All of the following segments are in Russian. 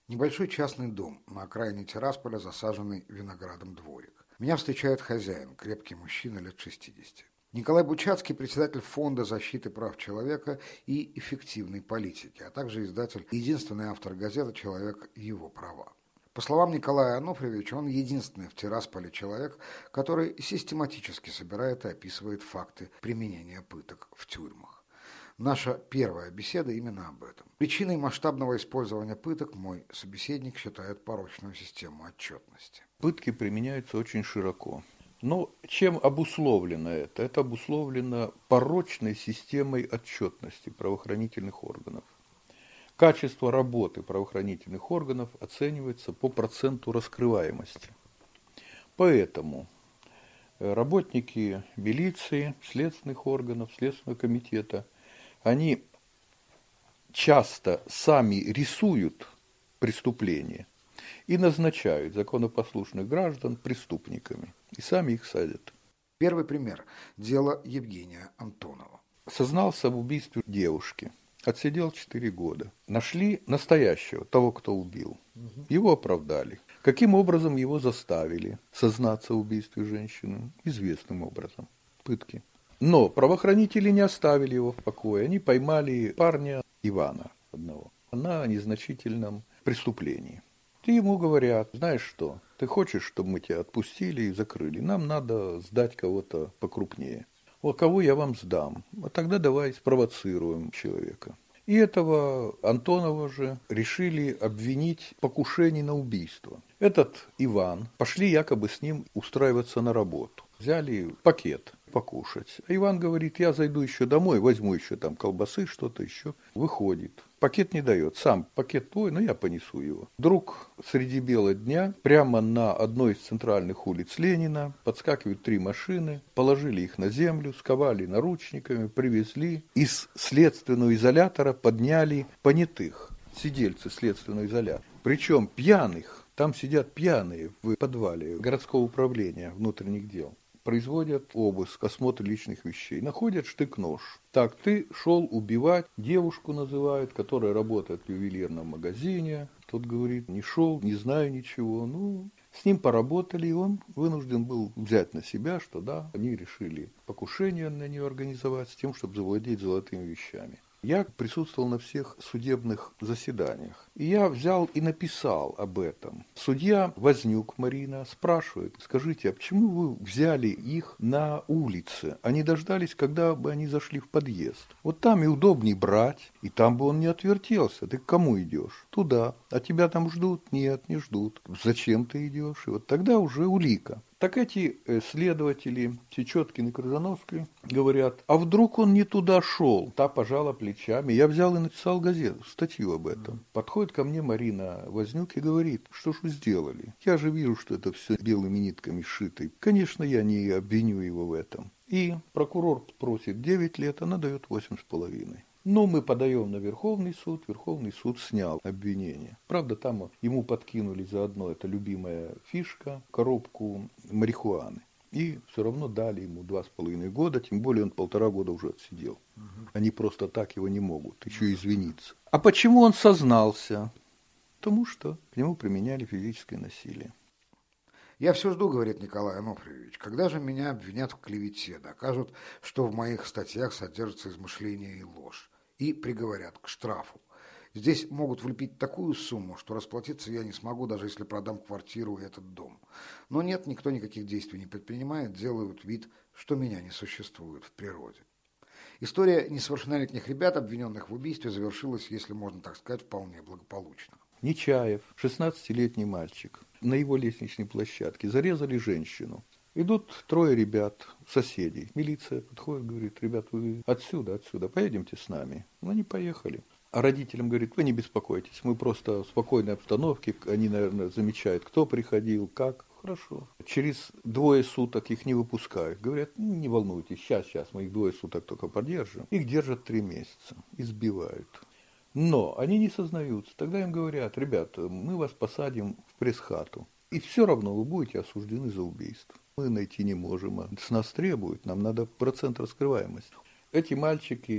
Небольшой частный дом на окраине Тирасполя, засаженный виноградом дворик. Меня встречает хозяин, крепкий мужчина лет 60. Николай Бучацкий, председатель Фонда защиты прав человека и эффективной политики, а также издатель и единственный автор газеты «Человек и его права». По словам Николая Ануфриевича, он единственный в Тирасполе человек, который систематически собирает и описывает факты применения пыток в тюрьмах. Наша первая беседа именно об этом. Причиной масштабного использования пыток мой собеседник считает порочную систему отчетности. Пытки применяются очень широко. Но чем обусловлено это? Это обусловлено порочной системой отчетности правоохранительных органов. Качество работы правоохранительных органов оценивается по проценту раскрываемости. Поэтому работники милиции, следственных органов, Следственного комитета, они часто сами рисуют преступления и назначают законопослушных граждан преступниками, и сами их садят. Первый пример – дело Евгения Антонова. Сознался в убийстве девушки, отсидел 4 года. Нашли настоящего, того, кто убил. Его оправдали. Каким образом его заставили сознаться в убийстве женщины? Известным образом. Пытки. Но правоохранители не оставили его в покое. Они поймали парня Ивана одного на незначительном преступлении. И ему говорят: знаешь что, ты хочешь, чтобы мы тебя отпустили и закрыли? Нам надо сдать кого-то покрупнее. Вот кого я вам сдам? А тогда давай спровоцируем человека. И этого Антонова же решили обвинить в покушении на убийство. Этот Иван, пошли якобы с ним устраиваться на работу. Взяли пакет покушать. А Иван говорит: я зайду еще домой, возьму еще там колбасы, что-то еще. Выходит. Пакет не дает. Сам пакет твой, но я понесу его. Вдруг среди бела дня прямо на одной из центральных улиц Ленина подскакивают 3 машины, положили их на землю, сковали наручниками, привезли. Из следственного изолятора подняли понятых, сидельцы следственного изолятора. Причем пьяных. Там сидят пьяные в подвале городского управления внутренних дел. Производят обыск, осмотр личных вещей. Находят штык-нож. Так, ты шел убивать, девушку называют, которая работает в ювелирном магазине. Тот говорит: не шел, не знаю ничего. С ним поработали, и он вынужден был взять на себя, что да, они решили покушение на нее организовать с тем, чтобы завладеть золотыми вещами. Я присутствовал на всех судебных заседаниях. И я взял и написал об этом. Судья Вознюк Марина спрашивает: скажите, а почему вы взяли их на улице, а не дождались, когда бы они зашли в подъезд? Вот там и удобней брать, и там бы он не отвертелся. Ты к кому идешь? Туда. А тебя там ждут? Нет, не ждут. Зачем ты идешь? И вот тогда уже улика. Так эти следователи, Чечеткин и Крыжановский, говорят: а вдруг он не туда шел? Та пожала плечами. Я взял и написал газету, статью об этом. Подходит ко мне Марина Вознюк и говорит: что ж вы сделали? Я же вижу, что это все белыми нитками сшито. Конечно, я не обвиню его в этом. И прокурор просит 9 лет, она дает 8,5. Но мы подаем на Верховный суд снял обвинение. Правда, там ему подкинули заодно, это любимая фишка, коробку марихуаны. И все равно дали ему 2,5 года, тем более он 1,5 года уже отсидел. Они просто так его не могут, еще извиниться. А почему он сознался? Потому что к нему применяли физическое насилие. Я все жду, говорит Николай Ануфриевич, когда же меня обвинят в клевете, докажут, что в моих статьях содержится измышление и ложь, и приговорят к штрафу. Здесь могут влепить такую сумму, что расплатиться я не смогу, даже если продам квартиру и этот дом. Но нет, никто никаких действий не предпринимает, делают вид, что меня не существует в природе. История несовершеннолетних ребят, обвиненных в убийстве, завершилась, если можно так сказать, вполне благополучно. Нечаев, 16-летний мальчик, на его лестничной площадке зарезали женщину. Идут 3 ребят, соседей. Милиция подходит, говорит: ребят, вы отсюда, поедемте с нами. Они поехали. А родителям говорит: вы не беспокойтесь, мы просто в спокойной обстановке. Они, наверное, замечают, кто приходил, как. Хорошо. Через 2 суток их не выпускают. Говорят: не волнуйтесь, сейчас мы их 2 суток только поддержим. Их держат 3 месяца, избивают. Но они не сознаются. Тогда им говорят: ребята, мы вас посадим в пресс-хату. И все равно вы будете осуждены за убийство. Мы найти не можем, а с нас требуют, нам надо процент раскрываемости. Эти мальчики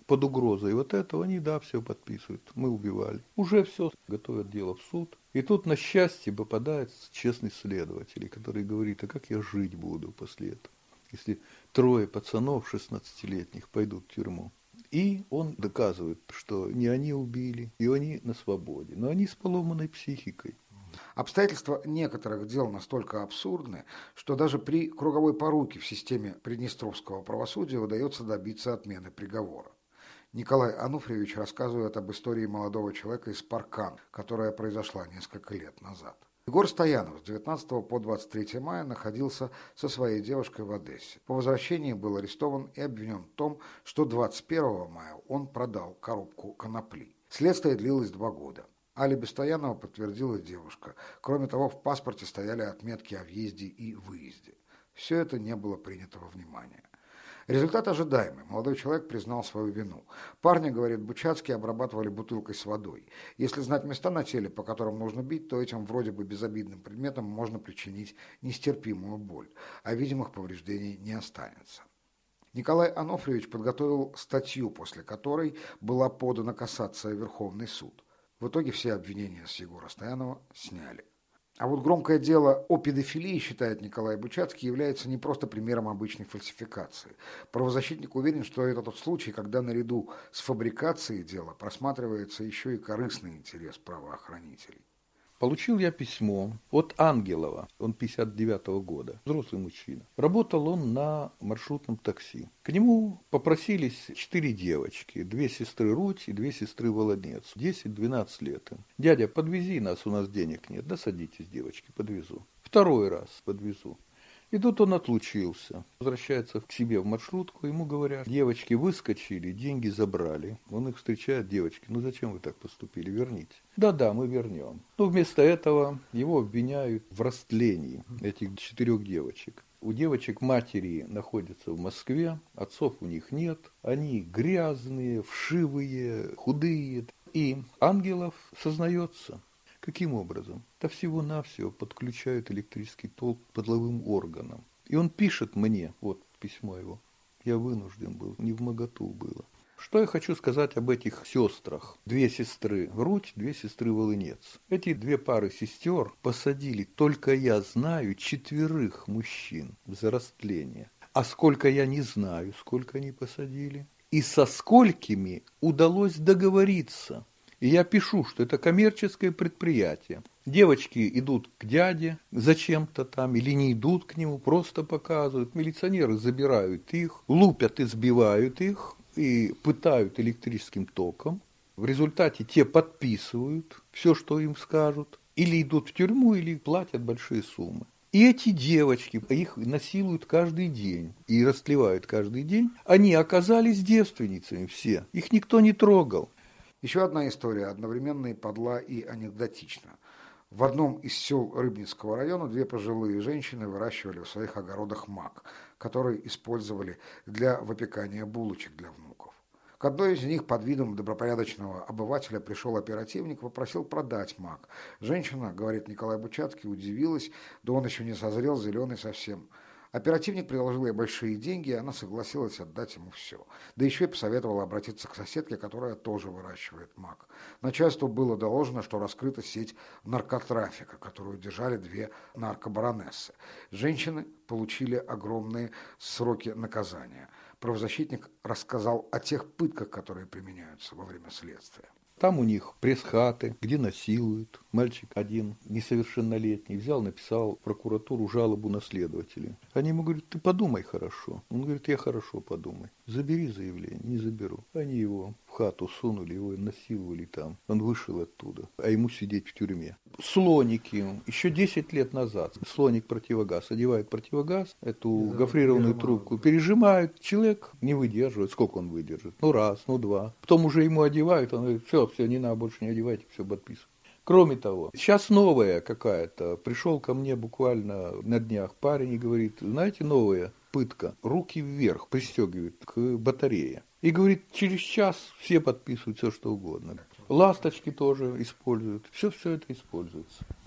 под угрозой вот этого, они, да, все подписывают. Мы убивали. Уже все, готовят дело в суд. И тут, на счастье, попадает честный следователь, который говорит, а как я жить буду после этого, если 3 пацанов 16-летних пойдут в тюрьму. И он доказывает, что не они убили, и они на свободе, но они с поломанной психикой. Обстоятельства некоторых дел настолько абсурдны, что даже при круговой поруке в системе приднестровского правосудия удается добиться отмены приговора. Николай Ануфриевич рассказывает об истории молодого человека из Паркан, которая произошла несколько лет назад. Егор Стоянов с 19 по 23 мая находился со своей девушкой в Одессе. По возвращении был арестован и обвинен в том, что 21 мая он продал коробку конопли. Следствие длилось 2 года. Алиби Стоянова подтвердила девушка. Кроме того, в паспорте стояли отметки о въезде и выезде. Все это не было принято во внимание. Результат ожидаемый. Молодой человек признал свою вину. Парня, говорит Бучацкий, обрабатывали бутылкой с водой. Если знать места на теле, по которым нужно бить, то этим вроде бы безобидным предметом можно причинить нестерпимую боль, а видимых повреждений не останется. Николай Ануфриевич подготовил статью, после которой была подана кассация в Верховный суд. В итоге все обвинения с Егора Стоянова сняли. А вот громкое дело о педофилии, считает Николай Бучацкий, является не просто примером обычной фальсификации. Правозащитник уверен, что это тот случай, когда наряду с фабрикацией дела просматривается еще и корыстный интерес правоохранителей. Получил я письмо от Ангелова, он 59-го года, взрослый мужчина. Работал он на маршрутном такси. К нему попросились 4 девочки, 2 сестры Руть и 2 сестры Волонец, 10-12 лет им. Дядя, подвези нас, у нас денег нет. Да садитесь, девочки, подвезу. 2 раз подвезу. И тут он отлучился, возвращается к себе в маршрутку, ему говорят, девочки выскочили, деньги забрали. Он их встречает, девочки, ну зачем вы так поступили, верните. Да-да, мы вернем. Но вместо этого его обвиняют в растлении этих 4 девочек. У девочек матери находятся в Москве, отцов у них нет, они грязные, вшивые, худые. И Ангелов сознается. Каким образом? Да всего-навсего подключают электрический ток к подловым органам. И он пишет мне, вот письмо его, я вынужден был, невмоготу было. Что я хочу сказать об этих сестрах? 2 сестры Руть, 2 сестры Волынец. Эти 2 пары сестер посадили, только я знаю, 4 мужчин за растление. А сколько я не знаю, сколько они посадили. И со сколькими удалось договориться. И я пишу, что это коммерческое предприятие. Девочки идут к дяде зачем-то там, или не идут к нему, просто показывают. Милиционеры забирают их, лупят, избивают их и пытают электрическим током. В результате те подписывают все, что им скажут. Или идут в тюрьму, или платят большие суммы. И эти девочки, их насилуют каждый день и растлевают каждый день. Они оказались девственницами все, их никто не трогал. Еще одна история, одновременно и подла, и анекдотична. В одном из сел Рыбницкого района 2 пожилые женщины выращивали в своих огородах мак, который использовали для выпекания булочек для внуков. К одной из них под видом добропорядочного обывателя пришел оперативник, попросил продать мак. Женщина, говорит Николай Бучацкий, удивилась, да он еще не созрел, зеленый совсем. Оперативник предложил ей большие деньги, и она согласилась отдать ему все. Да еще и посоветовала обратиться к соседке, которая тоже выращивает мак. Начальству было доложено, что раскрыта сеть наркотрафика, которую держали 2 наркобаронессы. Женщины получили огромные сроки наказания. Правозащитник рассказал о тех пытках, которые применяются во время следствия. Там у них пресс-хаты, где насилуют. Мальчик один, несовершеннолетний, взял, написал в прокуратуру жалобу на следователя. Они ему говорят, ты подумай хорошо. Он говорит, я хорошо подумай. Забери заявление, не заберу. Они его в хату сунули, его насиловали там. Он вышел оттуда, а ему сидеть в тюрьме. Слоники. Еще 10 лет назад слоник противогаз. Одевают противогаз, эту гофрированную трубку, пережимают. Человек не выдерживает. Сколько он выдержит? Ну раз, ну 2. Потом уже ему одевают, он говорит, все, не надо, больше не одевайте, все подписывай. Кроме того, сейчас новая какая-то. Пришел ко мне буквально на днях парень и говорит, знаете, новая пытка. Руки вверх пристегивают к батарее. И говорит, через час все подписывают все, что угодно. Ласточки тоже используют. Все это используется.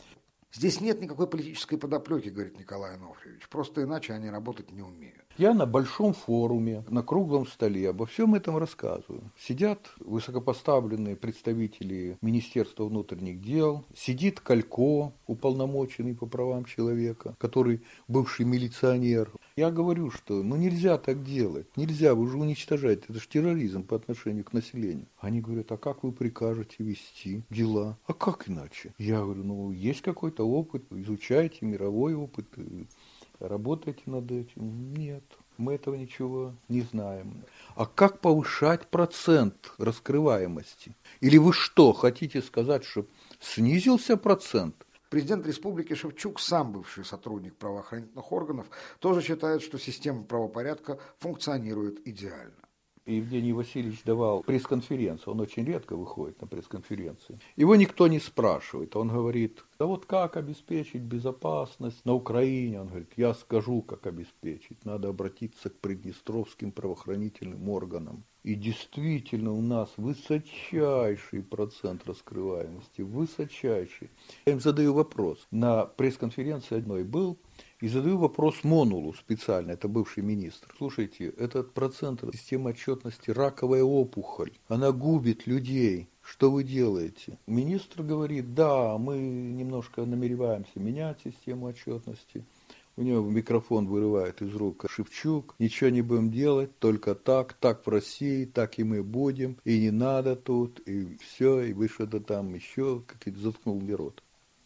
Здесь нет никакой политической подоплеки, говорит Николай Ануфриевич, просто иначе они работать не умеют. Я на большом форуме, на круглом столе обо всем этом рассказываю. Сидят высокопоставленные представители Министерства внутренних дел, сидит Колько, уполномоченный по правам человека, который бывший милиционер. Я говорю, что нельзя так делать, нельзя, вы же уничтожаете, это же терроризм по отношению к населению. Они говорят, а как вы прикажете вести дела? А как иначе? Я говорю, есть какой-то опыт, изучайте мировой опыт, работайте над этим. Нет, мы этого ничего не знаем. А как повышать процент раскрываемости? Или вы что, хотите сказать, что снизился процент? Президент республики Шевчук, сам бывший сотрудник правоохранительных органов, тоже считает, что система правопорядка функционирует идеально. Евгений Васильевич давал пресс-конференцию, он очень редко выходит на пресс-конференции. Его никто не спрашивает, он говорит, да вот как обеспечить безопасность на Украине? Он говорит, я скажу, как обеспечить, надо обратиться к приднестровским правоохранительным органам. И действительно у нас высочайший процент раскрываемости, высочайший. Я им задаю вопрос, на пресс-конференции одной был, и задаю вопрос Монулу специально, это бывший министр. Слушайте, этот процент системы отчетности раковая опухоль, она губит людей. Что вы делаете? Министр говорит, да, мы немножко намереваемся менять систему отчетности. У него микрофон вырывает из рук Шевчук. Ничего не будем делать, только так в России, так и мы будем. И не надо тут, и все, и вы что-то там еще, как-то заткнул мне рот.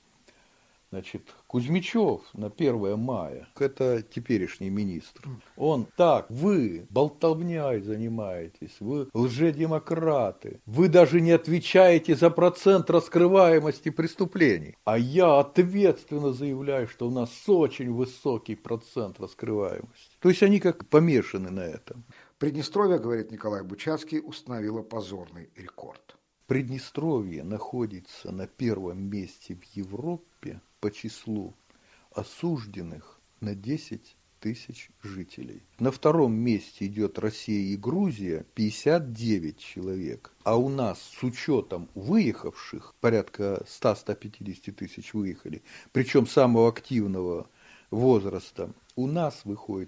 Значит, Кузьмичев на 1 мая, это теперешний министр, он так, вы болтовней занимаетесь, вы лжедемократы, вы даже не отвечаете за процент раскрываемости преступлений. А я ответственно заявляю, что у нас очень высокий процент раскрываемости. То есть они как помешаны на этом. Приднестровье, говорит Николай Бучацкий, установило позорный рекорд. Приднестровье находится на 1 месте в Европе по числу осужденных на 10 тысяч жителей. На 2 месте идет Россия и Грузия, 59 человек. А у нас с учетом выехавших, порядка 100-150 тысяч выехали, причем самого активного возраста, у нас выходит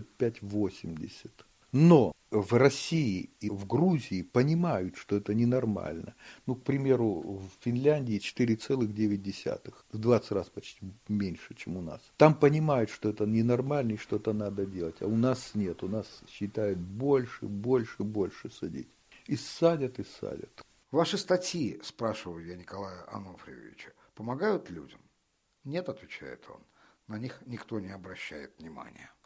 75-80. Но в России и в Грузии понимают, что это ненормально. К примеру, в Финляндии 4,9, в 20 раз почти меньше, чем у нас. Там понимают, что это ненормально и что-то надо делать. А у нас нет, у нас считают больше садить. И садят, и садят. Ваши статьи, спрашиваю я Николая Ануфриевича, помогают людям? Нет, отвечает он, на них никто не обращает внимания.